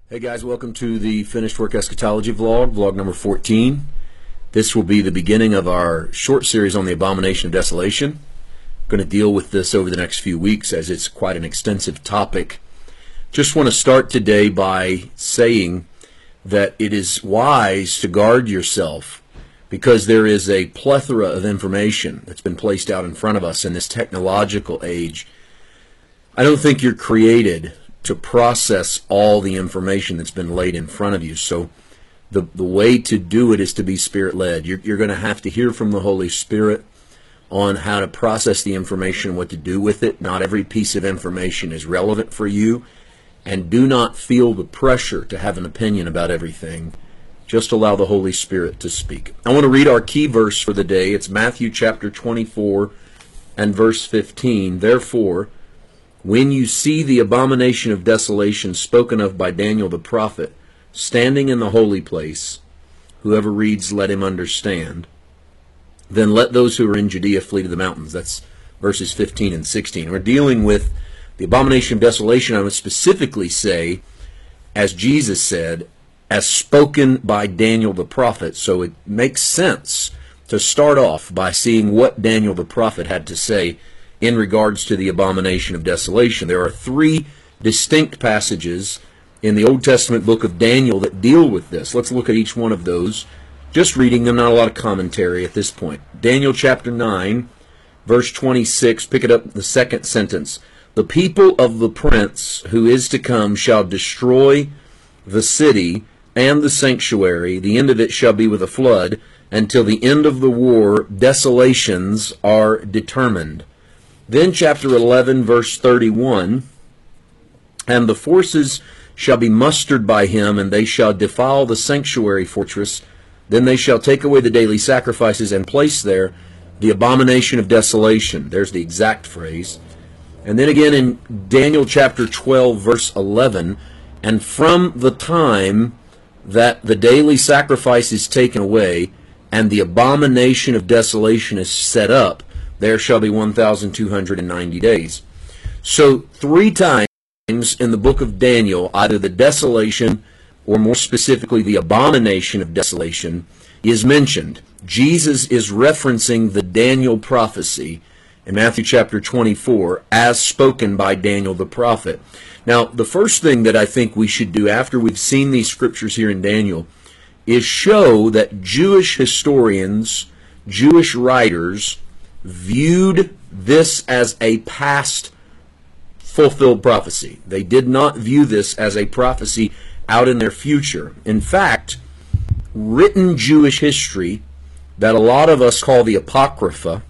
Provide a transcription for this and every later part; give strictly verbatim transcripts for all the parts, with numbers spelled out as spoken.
Hey guys, welcome to the Finished Work Eschatology vlog, vlog number fourteen. This will be the beginning of our short series on the Abomination of Desolation. I'm going to deal with this over the next few weeks as it's quite an extensive topic. Just want to start today by saying that it is wise to guard yourself because there is a plethora of information that's been placed out in front of us in this technological age. I don't think you're created to process all the information that's been laid in front of you. So the, the way to do it is to be Spirit-led. You're, you're going to have to hear from the Holy Spirit on how to process the information, what to do with it. Not every piece of information is relevant for you. And do not feel the pressure to have an opinion about everything. Just allow the Holy Spirit to speak. I want to read our key verse for the day. It's Matthew chapter twenty-four and verse fifteen. Therefore, when you see the abomination of desolation spoken of by Daniel the prophet standing in the holy place, whoever reads, let him understand. Then let those who are in Judea flee to the mountains. That's verses fifteen and sixteen. We're dealing with the abomination of desolation. I would specifically say, as Jesus said, as spoken by Daniel the prophet. So it makes sense to start off by seeing what Daniel the prophet had to say in regards to the abomination of desolation. There are three distinct passages in the Old Testament book of Daniel that deal with this. Let's look at each one of those. Just reading them, not a lot of commentary at this point. Daniel chapter nine, verse twenty-six, pick it up the second sentence. The people of the prince who is to come shall destroy the city and the sanctuary. The end of it shall be with a flood. Until the end of the war, desolations are determined. Then chapter eleven, verse thirty-one, and the forces shall be mustered by him, and they shall defile the sanctuary fortress. Then they shall take away the daily sacrifices and place there the abomination of desolation. There's the exact phrase. And then again in Daniel chapter twelve, verse eleven, and from the time that the daily sacrifice is taken away, and the abomination of desolation is set up, there shall be one thousand two hundred ninety days. So three times in the book of Daniel, either the desolation or more specifically the abomination of desolation is mentioned. Jesus is referencing the Daniel prophecy in Matthew chapter twenty-four as spoken by Daniel the prophet. Now, the first thing that I think we should do after we've seen these scriptures here in Daniel is show that Jewish historians, Jewish writers, viewed this as a past fulfilled prophecy. They did not view this as a prophecy out in their future. In fact, written Jewish history that a lot of us call the Apocrypha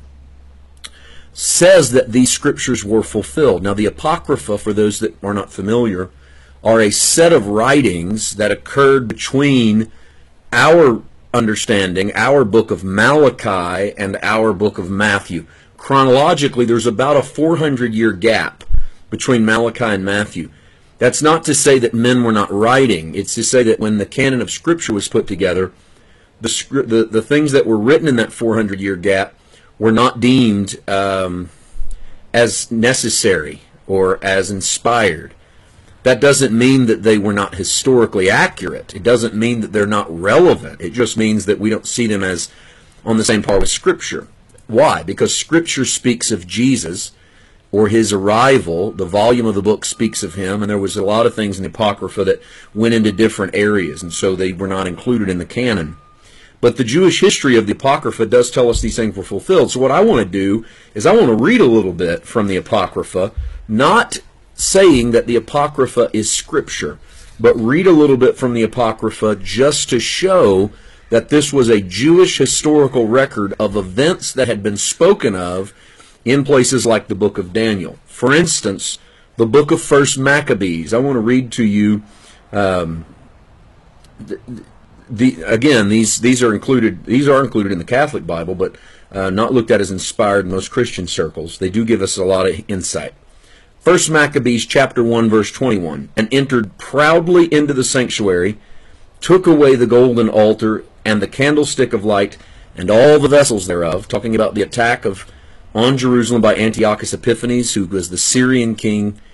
says that these scriptures were fulfilled. Now, the Apocrypha, for those that are not familiar, are a set of writings that occurred between our understanding, our book of Malachi and our book of Matthew. Chronologically, there's about a four hundred year gap between Malachi and Matthew. That's not to say that men were not writing. It's to say that when the canon of Scripture was put together, the, the, the things that were written in that four hundred year gap were not deemed um, as necessary or as inspired. That doesn't mean that they were not historically accurate. It doesn't mean that they're not relevant. It just means that we don't see them as on the same par with Scripture. Why? Because Scripture speaks of Jesus or his arrival. The volume of the book speaks of him, and there was a lot of things in the Apocrypha that went into different areas, and so they were not included in the canon. But the Jewish history of the Apocrypha does tell us these things were fulfilled. So what I want to do is I want to read a little bit from the Apocrypha, not saying that the Apocrypha is Scripture, but read a little bit from the Apocrypha just to show that this was a Jewish historical record of events that had been spoken of in places like the book of Daniel. For instance, the book of First Maccabees. I want to read to you, um, the, the, again, these, these, are included, these are included in the Catholic Bible, but uh, not looked at as inspired in most Christian circles. They do give us a lot of insight. First Maccabees chapter one, verse twenty-one, and entered proudly into the sanctuary, took away the golden altar and the candlestick of light and all the vessels thereof, talking about the attack of on Jerusalem by Antiochus Epiphanes, who was the Syrian king,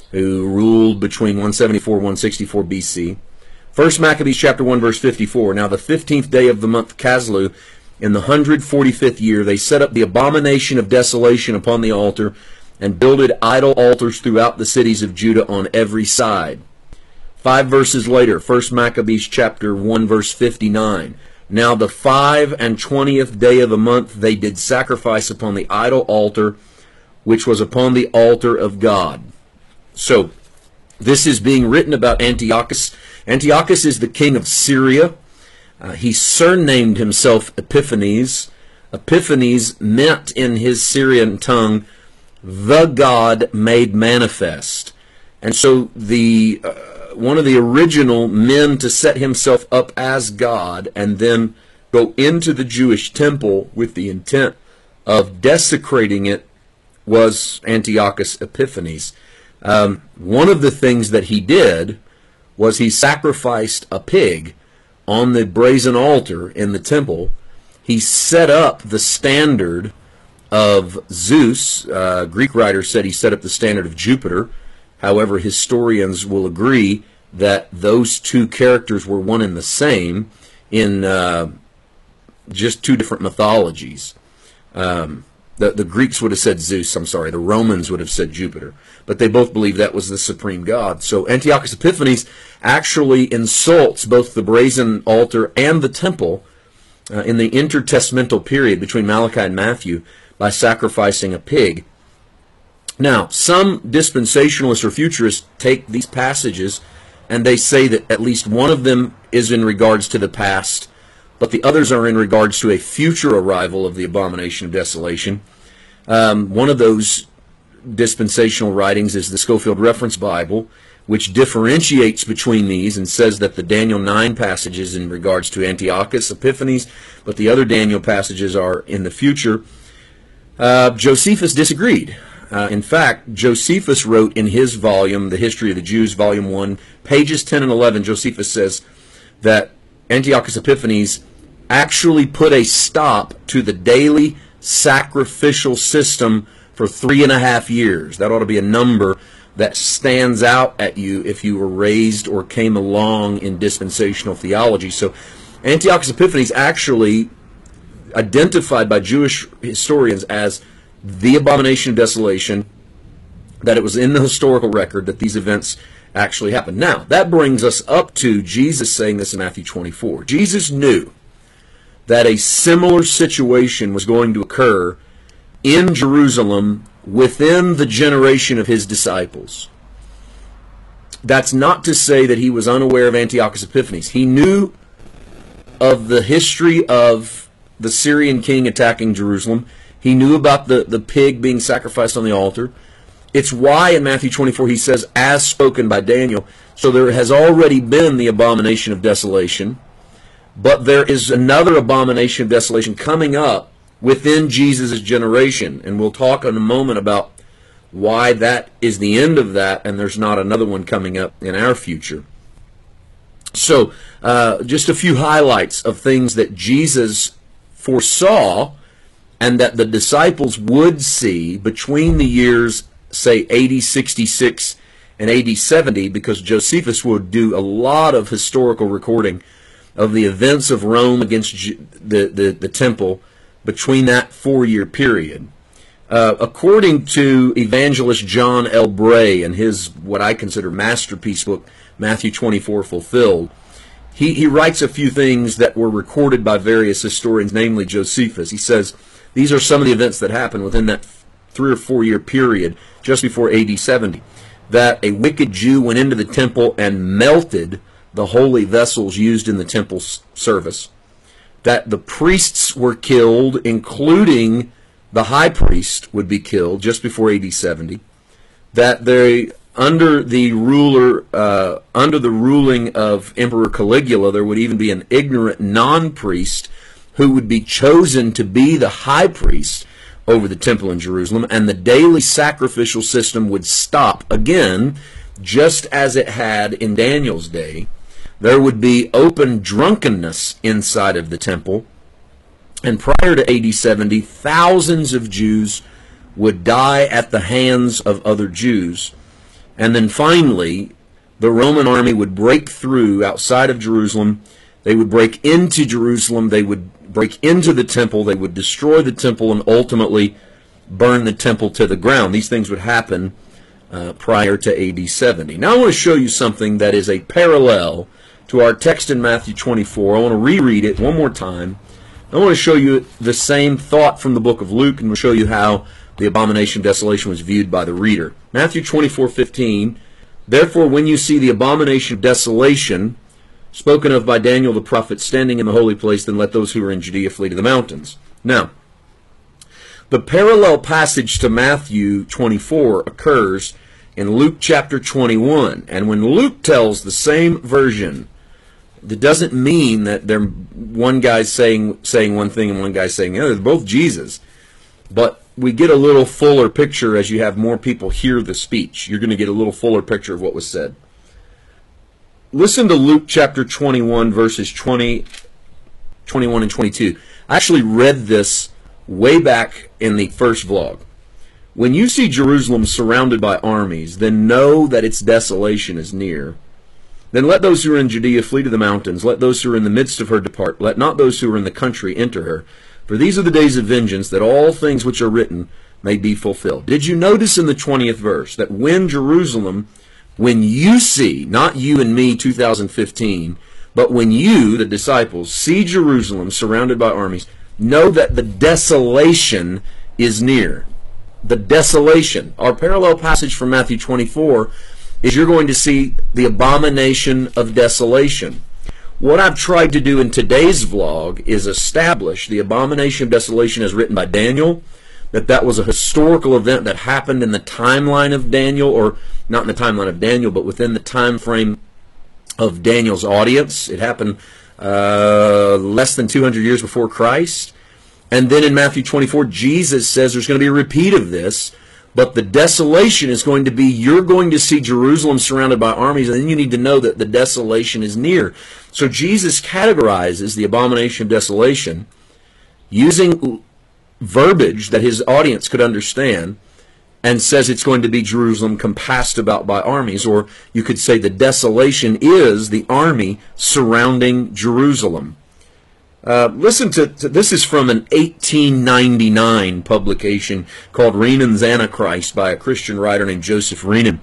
who ruled between one seventy-four and one sixty-four B C. First Maccabees chapter one, verse fifty-four. Now the fifteenth day of the month Caslu, in the one hundred forty-fifth year, they set up the abomination of desolation upon the altar, and builded idol altars throughout the cities of Judah on every side. Five verses later, First Maccabees chapter one, verse fifty-nine. Now the five and twentieth day of the month they did sacrifice upon the idol altar, which was upon the altar of God. So, this is being written about Antiochus. Antiochus is the king of Syria. Uh, he surnamed himself Epiphanes. Epiphanes meant in his Syrian tongue, the God made manifest. And so the uh, one of the original men to set himself up as God and then go into the Jewish temple with the intent of desecrating it was Antiochus Epiphanes. Um, one of the things that he did was he sacrificed a pig on the brazen altar in the temple. He set up the standard of Zeus. Uh, Greek writers said he set up the standard of Jupiter. However, historians will agree that those two characters were one and the same in uh, just two different mythologies. Um, the, the Greeks would have said Zeus, I'm sorry, the Romans would have said Jupiter. But they both believed that was the supreme god. So Antiochus Epiphanes actually insults both the brazen altar and the temple uh, in the intertestamental period between Malachi and Matthew by sacrificing a pig. Now, some dispensationalists or futurists take these passages and they say that at least one of them is in regards to the past, but the others are in regards to a future arrival of the abomination of desolation. Um, one of those dispensational writings is the Scofield Reference Bible, which differentiates between these and says that the Daniel nine passages in regards to Antiochus Epiphanes, but the other Daniel passages are in the future. Uh, Josephus disagreed. Uh, in fact, Josephus wrote in his volume, The History of the Jews, Volume one, pages ten and eleven, Josephus says that Antiochus Epiphanes actually put a stop to the daily sacrificial system for three and a half years. That ought to be a number that stands out at you if you were raised or came along in dispensational theology. So Antiochus Epiphanes actually identified by Jewish historians as the abomination of desolation, that it was in the historical record that these events actually happened. Now, that brings us up to Jesus saying this in Matthew twenty-four. Jesus knew that a similar situation was going to occur in Jerusalem within the generation of his disciples. That's not to say that he was unaware of Antiochus Epiphanes. He knew of the history of the Syrian king attacking Jerusalem. He knew about the, the pig being sacrificed on the altar. It's why in Matthew twenty-four he says, as spoken by Daniel. So there has already been the abomination of desolation, but there is another abomination of desolation coming up within Jesus' generation. And we'll talk in a moment about why that is the end of that and there's not another one coming up in our future. So uh, just a few highlights of things that Jesus foresaw and that the disciples would see between the years, say, A D sixty-six and A D seventy, because Josephus would do a lot of historical recording of the events of Rome against the, the, the temple between that four-year period. Uh, according to evangelist John L. Bray and his, what I consider, masterpiece book, Matthew twenty-four Fulfilled, he, he writes a few things that were recorded by various historians, namely Josephus. He says, these are some of the events that happened within that three or four year period just before A D seventy. That a wicked Jew went into the temple and melted the holy vessels used in the temple service. That the priests were killed, including the high priest would be killed just before A D seventy. That they, under the ruler, uh, under the ruling of Emperor Caligula, there would even be an ignorant non-priest who would be chosen to be the high priest over the temple in Jerusalem, and the daily sacrificial system would stop again, just as it had in Daniel's day. There would be open drunkenness inside of the temple, and prior to A D seventy, thousands of Jews would die at the hands of other Jews. And then finally, the Roman army would break through outside of Jerusalem. They would break into Jerusalem. They would break into the temple. They would destroy the temple and ultimately burn the temple to the ground. These things would happen uh, prior to A D seventy. Now I want to show you something that is a parallel to our text in Matthew twenty-four. I want to reread it one more time. I want to show you the same thought from the book of Luke, and we'll show you how the abomination of desolation was viewed by the reader. Matthew twenty-four fifteen. Therefore, when you see the abomination of desolation spoken of by Daniel the prophet standing in the holy place, then let those who are in Judea flee to the mountains. Now, the parallel passage to Matthew twenty-four occurs in Luke chapter twenty-one. And when Luke tells the same version, that doesn't mean that they're one guy's saying saying one thing and one guy's saying the other. They're both Jesus. But we get a little fuller picture as you have more people hear the speech. You're going to get a little fuller picture of what was said. Listen to Luke chapter twenty-one, verses twenty, twenty-one and twenty-two. I actually read this way back in the first vlog. When you see Jerusalem surrounded by armies, then know that its desolation is near. Then let those who are in Judea flee to the mountains. Let those who are in the midst of her depart. Let not those who are in the country enter her. For these are the days of vengeance, that all things which are written may be fulfilled. Did you notice in the twentieth verse that when Jerusalem, when you see, not you and me two thousand fifteen, but when you, the disciples, see Jerusalem surrounded by armies, know that the desolation is near. The desolation. Our parallel passage from Matthew twenty-four is you're going to see the abomination of desolation. What I've tried to do in today's vlog is establish the abomination of desolation as written by Daniel, that that was a historical event that happened in the timeline of Daniel, or not in the timeline of Daniel, but within the time frame of Daniel's audience. It happened uh, less than two hundred years before Christ. And then in Matthew twenty-four, Jesus says there's going to be a repeat of this, but the desolation is going to be, you're going to see Jerusalem surrounded by armies, and then you need to know that the desolation is near. So Jesus categorizes the abomination of desolation using verbiage that his audience could understand, and says it's going to be Jerusalem compassed about by armies, or you could say the desolation is the army surrounding Jerusalem. Uh, listen to, to this is from an eighteen ninety-nine publication called Renan's Antichrist by a Christian writer named Joseph Renan.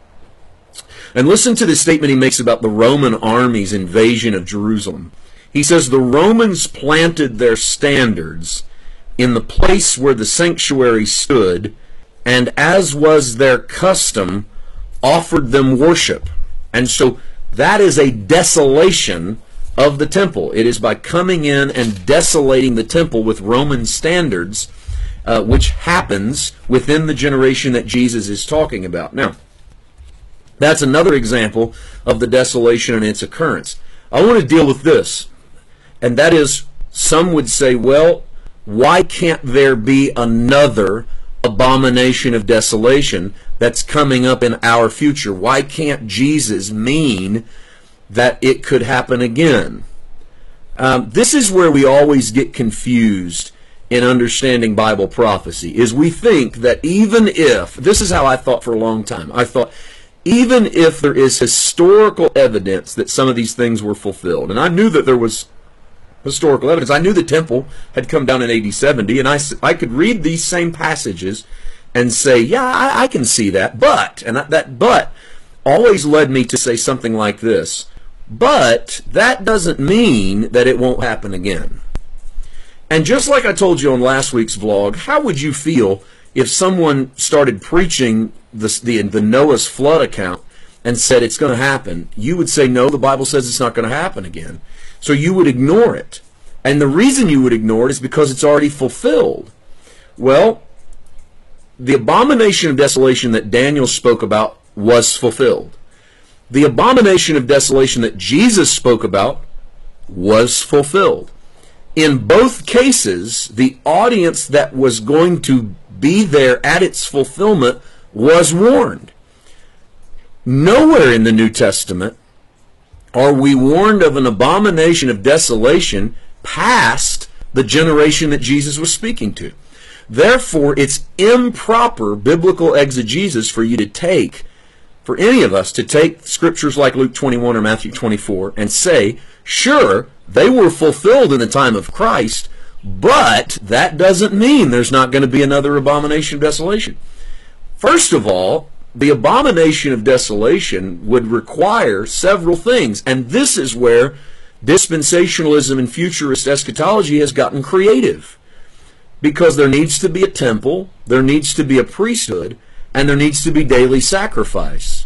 And listen to the statement he makes about the Roman army's invasion of Jerusalem. He says, the Romans planted their standards in the place where the sanctuary stood, and as was their custom, offered them worship. And so that is a desolation of the temple. It is by coming in and desolating the temple with Roman standards, uh, which happens within the generation that Jesus is talking about. Now, that's another example of the desolation and its occurrence. I want to deal with this, and that is, some would say, well, why can't there be another abomination of desolation that's coming up in our future? Why can't Jesus mean that it could happen again? Um, this is where we always get confused in understanding Bible prophecy, is we think that even if, this is how I thought for a long time, I thought, even if there is historical evidence that some of these things were fulfilled, and I knew that there was historical evidence. I knew the temple had come down in A D seventy, and I, I could read these same passages and say, yeah, I, I can see that, but, and that, that but always led me to say something like this, but that doesn't mean that it won't happen again. And just like I told you on last week's vlog, how would you feel if someone started preaching the, the, the Noah's flood account and said it's going to happen? You would say, no, the Bible says it's not going to happen again. So you would ignore it. And the reason you would ignore it is because it's already fulfilled. Well, the abomination of desolation that Daniel spoke about was fulfilled. The abomination of desolation that Jesus spoke about was fulfilled. In both cases, the audience that was going to be there at its fulfillment was warned. Nowhere in the New Testament are we warned of an abomination of desolation past the generation that Jesus was speaking to. Therefore, it's improper biblical exegesis for you to take for any of us to take scriptures like Luke twenty-one or Matthew twenty-four and say, sure, they were fulfilled in the time of Christ, but that doesn't mean there's not going to be another abomination of desolation. First of all, the abomination of desolation would require several things, and this is where dispensationalism and futurist eschatology has gotten creative. Because there needs to be a temple, there needs to be a priesthood, and there needs to be daily sacrifice.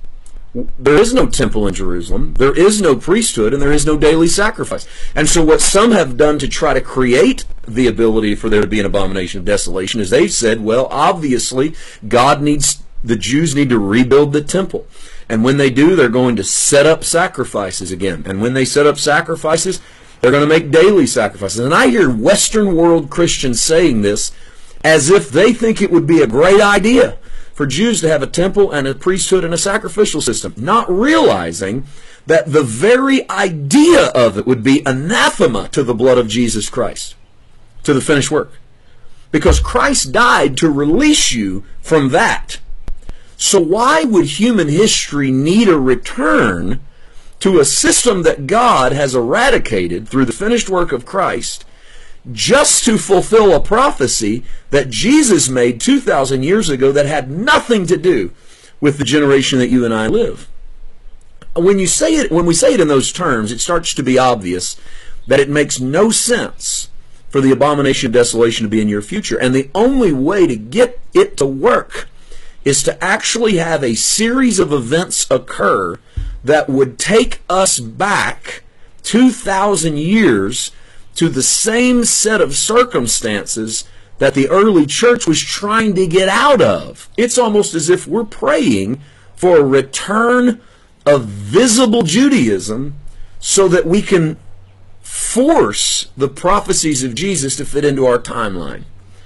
There is no temple in Jerusalem, there is no priesthood, and there is no daily sacrifice. And so what some have done to try to create the ability for there to be an abomination of desolation is they've said, well, obviously, God needs, the Jews need to rebuild the temple. And when they do, they're going to set up sacrifices again. And when they set up sacrifices, they're going to make daily sacrifices. And I hear Western world Christians saying this as if they think it would be a great idea for Jews to have a temple and a priesthood and a sacrificial system, not realizing that the very idea of it would be anathema to the blood of Jesus Christ, to the finished work. Because Christ died to release you from that. So why would human history need a return to a system that God has eradicated through the finished work of Christ just to fulfill a prophecy that Jesus made two thousand years ago that had nothing to do with the generation that you and I live? When you say it, when we say it in those terms, it starts to be obvious that it makes no sense for the abomination of desolation to be in your future. And the only way to get it to work is to actually have a series of events occur that would take us back two thousand years to the same set of circumstances that the early church was trying to get out of. It's almost as if we're praying for a return of visible Judaism so that we can force the prophecies of Jesus to fit into our timeline.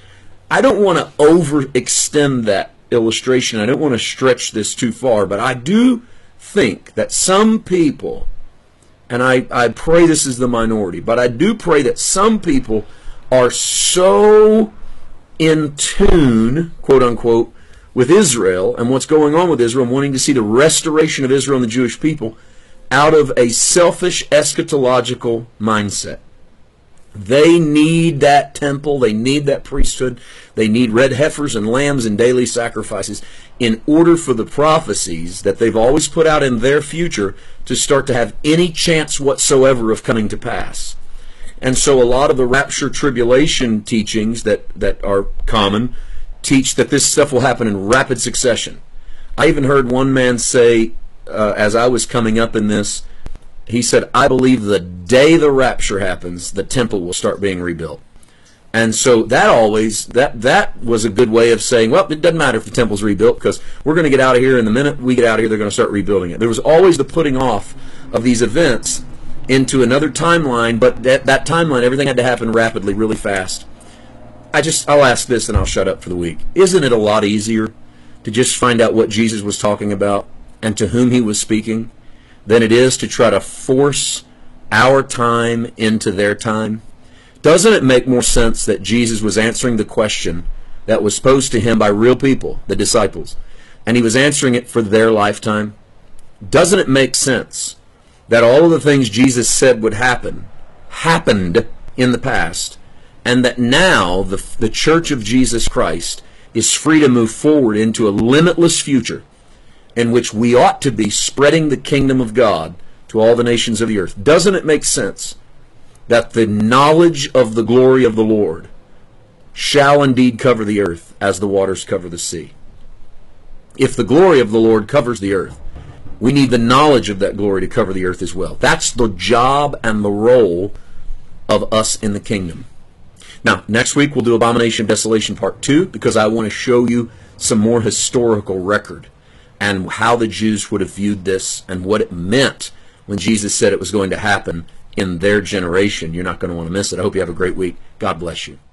I don't want to overextend that illustration. I don't want to stretch this too far, but I do think that some people, and I, I pray this is the minority, but I do pray that some people are so in tune, quote unquote, with Israel and what's going on with Israel and wanting to see the restoration of Israel and the Jewish people out of a selfish eschatological mindset. They need that temple, they need that priesthood, they need red heifers and lambs and daily sacrifices in order for the prophecies that they've always put out in their future to start to have any chance whatsoever of coming to pass. And so a lot of the rapture tribulation teachings that, that are common teach that this stuff will happen in rapid succession. I even heard one man say, uh, as I was coming up in this, he said, I believe the day the rapture happens, the temple will start being rebuilt. And so that always, that, that was a good way of saying, well, it doesn't matter if the temple's rebuilt because we're going to get out of here, and the minute we get out of here, they're going to start rebuilding it. There was always the putting off of these events into another timeline, but that, that timeline, everything had to happen rapidly, really fast. I just, I'll ask this and I'll shut up for the week. Isn't it a lot easier to just find out what Jesus was talking about and to whom he was speaking than it is to try to force our time into their time? Doesn't it make more sense that Jesus was answering the question that was posed to him by real people, the disciples, and he was answering it for their lifetime? Doesn't it make sense that all of the things Jesus said would happen happened in the past, and that now the, the Church of Jesus Christ is free to move forward into a limitless future in which we ought to be spreading the kingdom of God to all the nations of the earth? Doesn't it make sense that the knowledge of the glory of the Lord shall indeed cover the earth as the waters cover the sea? If the glory of the Lord covers the earth, we need the knowledge of that glory to cover the earth as well. That's the job and the role of us in the kingdom. Now, next week we'll do Abomination of Desolation Part two, because I want to show you some more historical record and how the Jews would have viewed this and what it meant when Jesus said it was going to happen in their generation. You're not going to want to miss it. I hope you have a great week. God bless you.